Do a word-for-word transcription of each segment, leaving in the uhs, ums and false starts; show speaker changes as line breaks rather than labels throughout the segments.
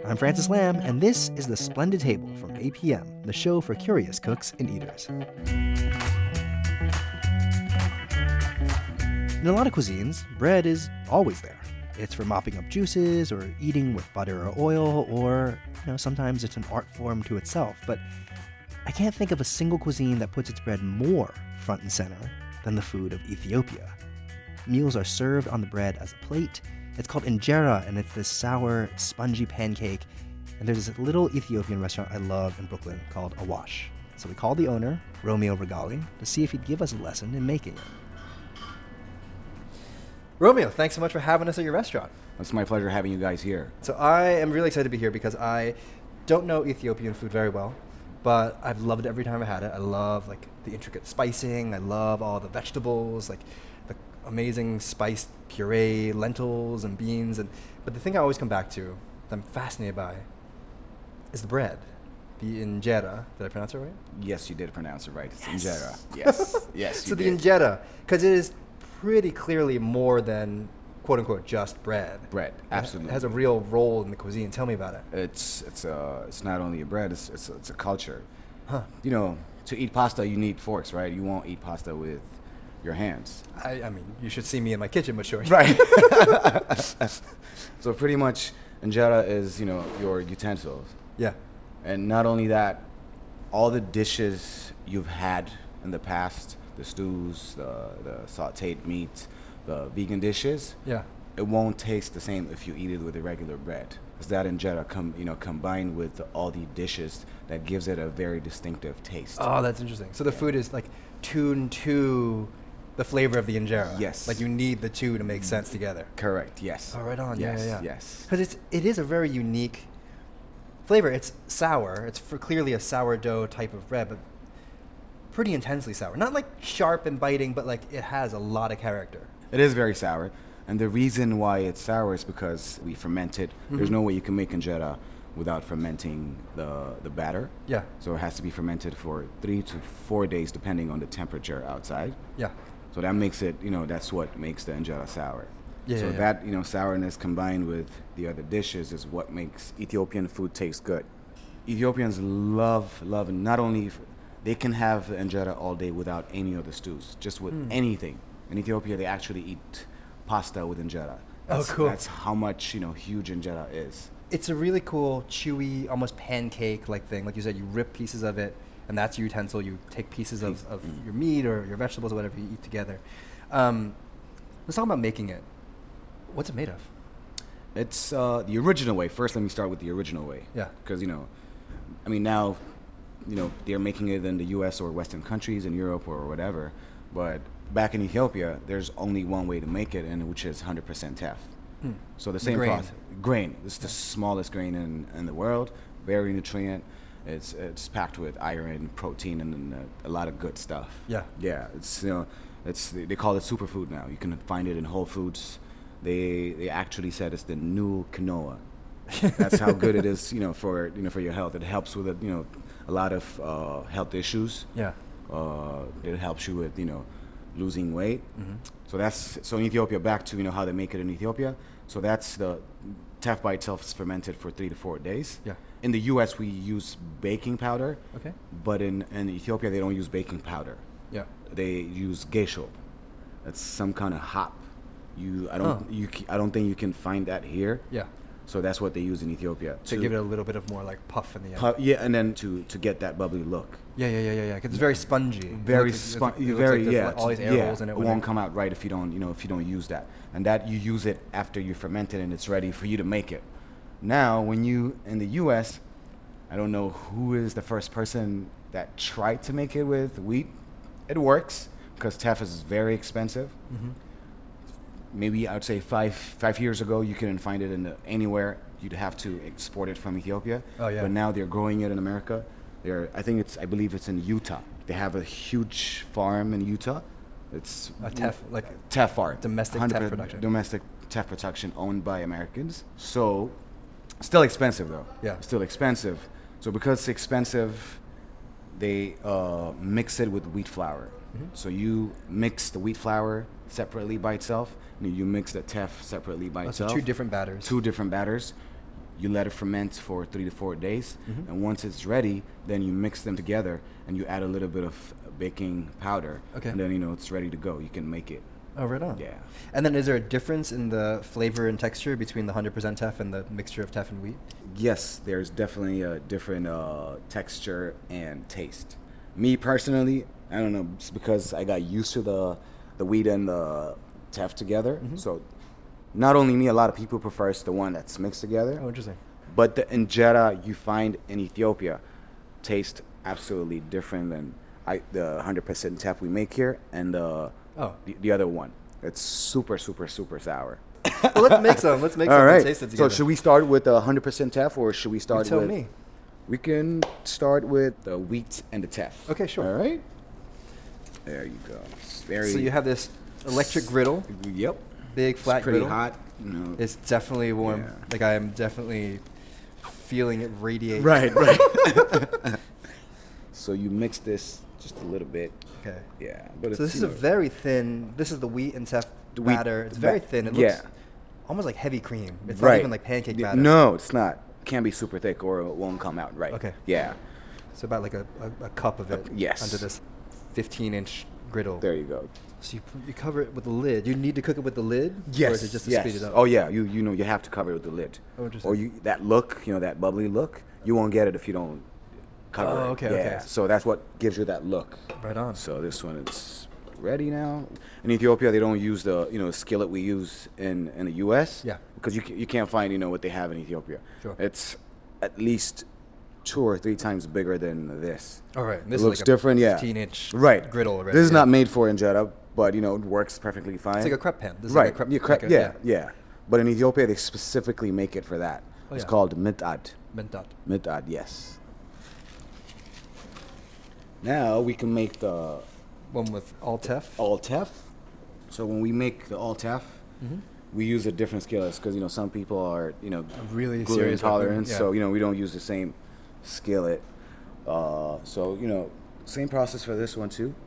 I'm Francis Lamb, and this is The Splendid Table from A P M, the show for curious cooks and eaters. In a lot of cuisines, bread is always there. It's for mopping up juices or eating with butter or oil, or, you know, sometimes it's an art form to itself. But I can't think of a single cuisine that puts its bread more front and center than the food of Ethiopia. Meals are served on the bread as a plate. It's called injera, and it's this sour, spongy pancake. And there's this little Ethiopian restaurant I love in Brooklyn called Awash. So we called the owner, Romeo Regali, to see if he'd give us a lesson in making it. Romeo, thanks so much for having us at your restaurant.
It's my pleasure having you guys here.
So I am really excited to be here because I don't know Ethiopian food very well, but I've loved it every time I had it. I love like the intricate spicing. I love all the vegetables, like the amazing spiced puree, lentils and beans. And but the thing I always come back to, that I'm fascinated by, is the bread, the injera. Did I pronounce it right?
Yes, you did pronounce it right. It's
Yes.
injera. Yes, yes. You
So the
did.
injera, because it is pretty clearly more than quote unquote just bread.
Bread, absolutely.
It has a real role in the cuisine. Tell me about it.
It's it's a it's not only a bread. It's it's a, it's a culture.
Huh.
You know, to eat pasta, you need forks, right? You won't eat pasta with your hands.
I, I mean, you should see me in my kitchen, but sure.
Right. So pretty much, injera is you know your utensils,
Yeah.
and not only that, all the dishes you've had in the past, the stews, the the sautéed meat, the vegan dishes.
Yeah.
It won't taste the same if you eat it with the regular bread. It's that injera, com- you know, combined with all the dishes that gives it a very distinctive taste.
Oh, that's interesting. So the
Yeah.
food is like tuned to the flavor of the injera.
Yes.
Like you need the two to make sense together.
Correct. Yes.
Oh, right on.
Yes.
Yeah, yeah, yeah.
Yes.
Because it's it is a very unique flavor. It's sour. It's for clearly a sourdough type of bread, but pretty intensely sour. Not like sharp and biting, but like it has a lot of character.
It is very sour, and the reason why it's sour is because we ferment it. There's
Mhm.
no way you can make injera without fermenting the the batter.
Yeah.
So it has to be fermented for three to four days, depending on the temperature outside.
Yeah.
So that makes it, you know, that's what makes the injera sour.
Yeah,
so
yeah, yeah.
that, you know, sourness combined with the other dishes is what makes Ethiopian food taste good. Ethiopians love, love, not only, f- they can have injera all day without any other stews, just with
Mm.
anything. In Ethiopia, they actually eat pasta with injera.
Oh,
That's,
cool.
That's how much, you know, huge injera is.
It's a really cool, chewy, almost pancake-like thing. Like you said, you rip pieces of it, and that's your utensil. You take pieces of, of
Mm.
your meat or your vegetables or whatever you eat together. Um, let's talk about making it. What's it made of?
It's uh, the original way. First, let me start with the original way.
Yeah.
Because, you know, I mean, now, you know, they're making it in the U S or Western countries, in Europe or whatever. But back in Ethiopia, there's only one way to make it, and which is one hundred percent teff.
Hmm.
So the
The
same
grain.
process. Grain. It's the
Yeah.
smallest grain in, in the world. Very nutrient. It's it's packed with iron, protein, and, and uh, a lot of good stuff.
Yeah.
Yeah. It's you know, it's they call it superfood now. You can find it in Whole Foods. They they actually said it's the new quinoa. That's how good it is, you know, for you know for your health. It helps with you know a lot of uh, health issues.
Yeah.
Uh, it helps you with you know losing weight.
Mm-hmm.
So that's so in Ethiopia. Back to you know how they make it in Ethiopia. So that's the teff by itself is fermented for three to four days.
Yeah.
In the U S we use baking powder,
Okay.
but in, in Ethiopia they don't use baking powder.
Yeah.
They use geisho. That's some kind of hop. You I don't
Huh.
you c- I don't think you can find that here.
Yeah.
So that's what they use in Ethiopia
To give it a little bit of more like puff in the end.
pu- yeah, and then to to get that bubbly look.
Yeah, yeah, yeah, yeah, yeah. 'Cause it's very spongy. It
Very
looks- it's
spun-
like- it looks
very
like there's,
yeah,
like, all these
it's-
air
yeah,
holes in it.
it
when
won't
it-
come out right if you don't you know if you don't use that, and that you use it after you ferment it and it's ready for you to make it. Now, when you in the U S, I don't know who is the first person that tried to make it with wheat. It works because teff is very expensive.
Mhm.
Maybe I would say five five years ago you couldn't find it in the, anywhere. You'd have to export it from Ethiopia.
Oh, yeah.
But now they're growing it in America. They're I think it's I believe it's in Utah. They have a huge farm in Utah. It's
A teff, like
teff farm.
domestic
one hundred
teff
percent
production.
Domestic teff production owned by Americans. So still expensive though.
Yeah.
Still expensive. So because it's expensive, they uh, mix it with wheat flour.
Mhm.
So you mix the wheat flour separately by itself, and you mix the teff separately by
Oh, so
itself.
two different batters.
Two different batters. You let it ferment for three to four days,
Mhm.
and once it's ready, then you mix them together, and you add a little bit of baking powder,
Okay.
and then you know it's ready to go. You can make it.
Oh, right on.
Yeah.
And then is there a difference in the flavor and texture between the one hundred percent teff and the mixture of teff and wheat?
Yes, there's definitely a different uh, texture and taste. Me personally, I don't know, it's because I got used to the the wheat and the teff together.
Mhm.
So not only me, a lot of people prefers the one that's mixed together.
Oh, interesting.
But the injera you find in Ethiopia taste absolutely different than I, the one hundred percent teff we make here and the,
Oh.
the the other one. It's super, super, super sour.
Well, let's make some. Let's make
All
some
right.
and taste it together.
So should we start with the one hundred percent teff or should we start
You tell
with...
me.
We can start with the wheat and the teff.
Okay, sure.
All right. There you go. It's very...
So you have this electric griddle,
Yep.
big flat
it's pretty
griddle.
hot. You know.
It's definitely warm.
Yeah.
Like I am definitely feeling it radiate.
Right, right. So you mix this just a little bit.
Okay.
Yeah. But it's,
So this is
you
a
know,
very thin. This is the wheat and teff
The wheat
batter. It's very
ba-
thin. It
yeah.
looks almost like heavy cream. It's
right.
not even like pancake
Yeah,
batter.
No, it's not. It can be super thick or it won't come out right.
Okay.
Yeah.
So about like a, a, a cup of it.
yes.
Under this fifteen inch griddle.
There you go.
So you, put- you cover it with the lid. You need to cook it with the lid.
Yes.
Or is it just to
yes.
speed it up?
Oh yeah. You you know you have to cover it with the lid.
Oh, interesting.
Or you that look, you know, that bubbly look, you won't get it if you don't cover
Oh,
it.
okay,
yeah.
okay.
So that's what gives you that look.
Right on.
So this one is ready now. In Ethiopia, they don't use the you know skillet we use in, in the U S.
Yeah.
Because you ca- you can't find you know what they have in Ethiopia.
Sure.
It's at least two or three times bigger than this.
All right.
It
This
looks
is like a
different, yeah.
fifteen inch
Right.
griddle already.
This is
yeah.
not made for injera, but you know it works perfectly fine.
It's like a crepe pan. This is
right.
Like a crepe,
yeah, crepe,
like a-
yeah, yeah. But in Ethiopia, they specifically make it for that.
Oh,
it's
yeah.
called mitad.
Mentat.
Mitad, yes. Now we can make the
One with all teff.
all teff. So when we make the all teff,
Mhm.
we use a different skillets because you know some people are you know
Really
gluten
serious about gluten,
intolerant,
yeah.
so you know we don't use the same skillet. Uh, so you know same process for this one too.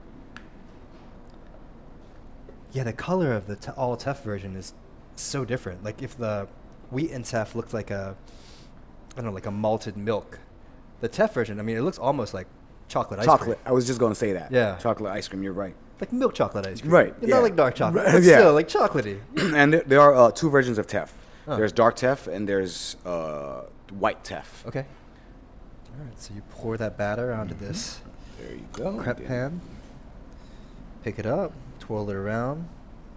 Yeah, the color of the te- all teff version is so different. Like if the wheat and teff looked like a, I don't know, like a malted milk, the teff version, I mean, it looks almost like chocolate ice
Chocolate.
cream.
I was just going to say that.
Yeah.
Chocolate ice cream. You're right.
Like milk chocolate ice cream.
Right,
It's
yeah.
not like dark chocolate.
Right,
But
yeah.
still, like chocolatey.
And there, there are uh, two versions of teff.
Oh.
There's dark teff and there's uh, white teff.
Okay. All right, so you pour that batter onto this
There you go.
crepe
Yeah.
pan. Pick it up, twirl it around.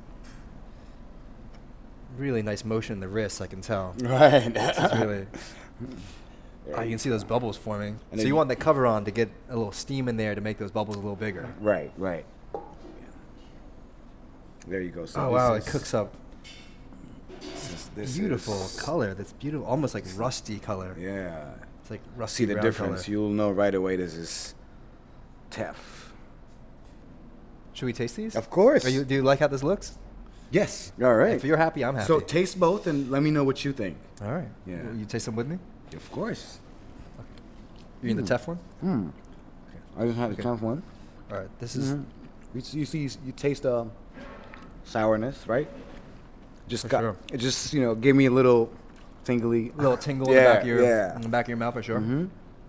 Really nice motion in the wrist, I can tell.
Right.
It's really.
There
Oh, you can see those bubbles forming.
And
so
then
you
you-
want the cover on to get a little steam in there to make those bubbles a little bigger.
Right, right. There you go. So
Oh
this
wow,
is-
it cooks up.
This is, this
Beautiful
is-
color. That's beautiful, almost like rusty color.
Yeah.
It's like rusty
See the
brown
difference.
color.
You'll know right away this is teff.
Should we taste these?
Of course.
Are you, do you like how this looks?
Yes. All right.
If you're happy, I'm happy.
So taste both and let me know what you think.
All right.
Yeah.
Will you taste them with me?
Of course.
You in the
Mm.
teff one?
Hmm. I just had
Okay.
the tough one.
All right. This is.
Mhm. You, s- you see, you taste the sourness, right? Just
For
got
sure.
it. Just you know, gave me a little tingly,
A little tingle in
yeah,
the back of your
yeah.
in the back of your mouth for sure.
Mm-hmm.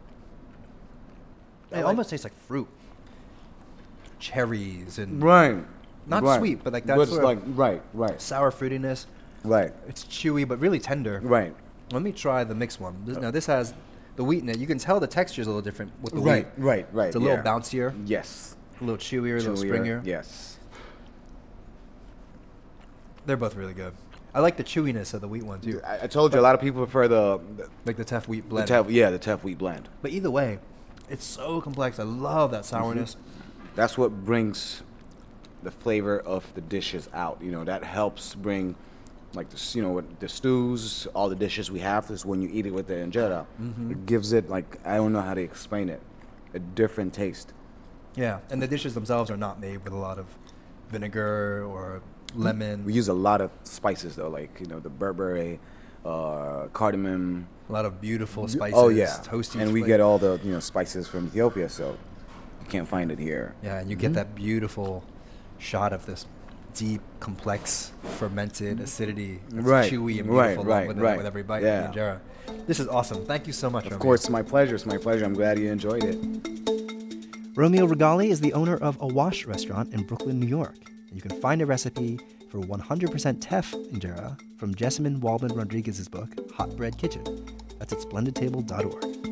It almost tastes like fruit, cherries and
Right.
not
right.
sweet, but like that
But it's
sort
like
of
right, right,
sour fruitiness.
right,
It's chewy but really tender.
right,
Let me try the mixed one. This, now this has the wheat in it. You can tell the texture is a little different with the
right,
wheat.
right, right.
It's a little
yeah.
bouncier,
Yes.
a little chewier, a little
Chewier,
springier.
Yes.
They're both really good. I like the chewiness of the wheat one too,
I, I told you a lot of people prefer the the,
like the teff wheat
the
blend.
teff, yeah, the teff wheat blend.
But either way, it's so complex. I love that sourness.
That's what brings the flavor of the dishes out. You know, that helps bring, like, the, s- you know, with the stews, all the dishes we have, is when you eat it with the injera.
Mhm.
It gives it, like, I don't know how to explain it, a different taste.
Yeah, and the dishes themselves are not made with a lot of vinegar or lemon.
We use a lot of spices, though, like, you know, the berbere, uh, cardamom.
a lot of beautiful spices.
Oh, yeah.
Toasty.
And we
flavor.
get all the, you know, spices from Ethiopia, so you can't find it here.
Yeah, and you get
Mhm.
that beautiful shot of this
deep, complex, fermented acidity. It's
Right,
chewy and
right,
beautiful
right,
with,
right.
with every bite
Yeah.
of the injera. This is awesome. Thank you so much,
Of
Romeo.
course, it's my pleasure. It's my pleasure. I'm glad you enjoyed it.
Romeo Regali is the owner of Awash Restaurant in Brooklyn, New York. And you can find a recipe for one hundred percent teff injera from Jessamine Waldman Rodriguez's book, Hot Bread Kitchen. That's at splendid table dot org.